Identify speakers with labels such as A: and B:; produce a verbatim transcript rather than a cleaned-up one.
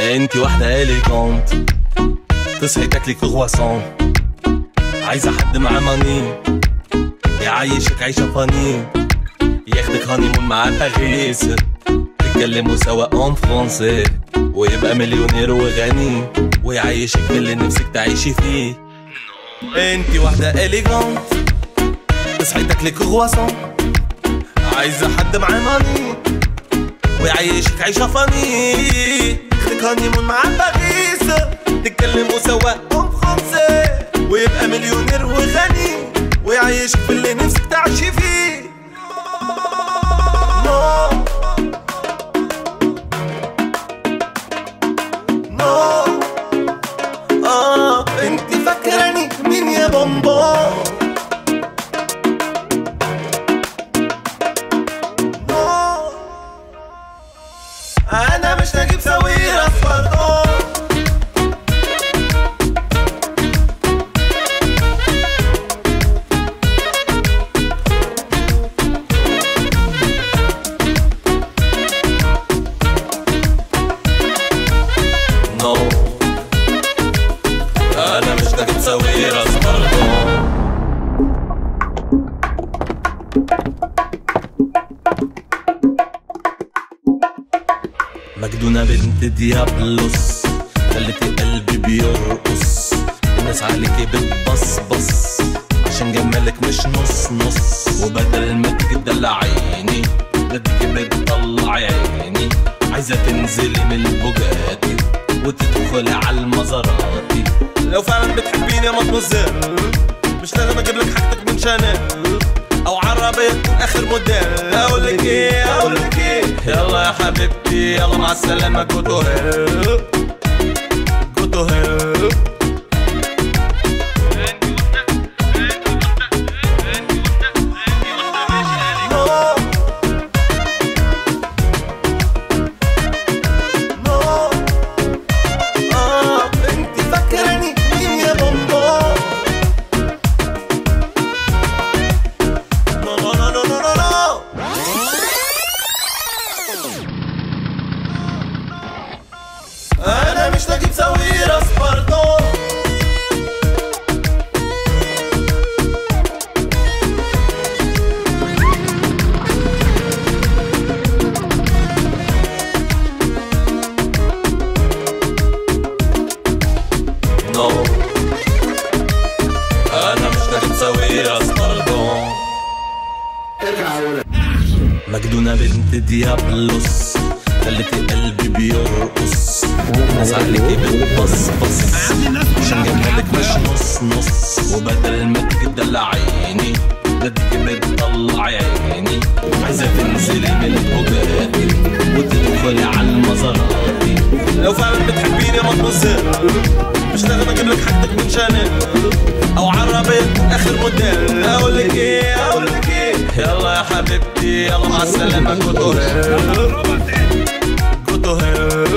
A: انتي واحدة اليجونت، تصحي تاكلي كرواسون، عايزة حد معاه ماني يعيشك عيشة فاني، ياخدك هانيمون مع باريس، تتكلموا سوا اون فرونسي، ويبقى مليونير وغني ويعيشك في اللي نفسك تعيشي فيه. انتي واحدة اليجونت، تصحي تاكلي كرواسون، عايزة حد معاه ماني ويعيشك عيشة فاني، ياخدك هانيمون مع باريس، تتكلموا سوا اون فرونسي، ويبقى مليونير وغني ويعيشك في اللي نفسك تعيشي فيه. نو نو اه انتي فاكراني مين يا بومبو؟ نو انا مش نجيب ساويرس برضو. أنا مش نجيب ساويرس برضو. مجنونة بنت ديابلوس، خلتي قلبي بيرقص، الناس عليكي بتبصبص عشان جمالك مش نص نص، وبدل ما تيجي تدلعيني بدك بتطلعي عيني، عايزة تنزلي من البوجاتي وتدخلي على المزاراتي. لو فعلا بتحبيني يا مدموزيل مش لازم اجيب لك حاجتك من شانيل او عربية تكون اخر موديل. اقولك ايه اقولك ايه يلا يا حبيبتي يلا مع السلامة، جو تو هيل جو تو هيل. أنا مش نجيب ساويرس برضو. نو أنا مش نجيب ساويرس برضو. مجنونة بنت ديابلوس، خلتي قلبي بيرقص، الناس عليكي بتبصبص عشان جمالك مش نص نص، وبدل ما تيجي تدلعيني بدك بتطلعي عيني، عايزة تنزلي من البوجاتي وتدخلي على المزاراتي. لو فعلا بتحبيني يا مدموزيل مش لازم اجيب لك حاجتك من شانيل او عربية تكون اخر موديل. اقولك ايه اقولك ايه يلا يا حبيبتي يلا مع السلامة، جو تو هيل جو تو هيل.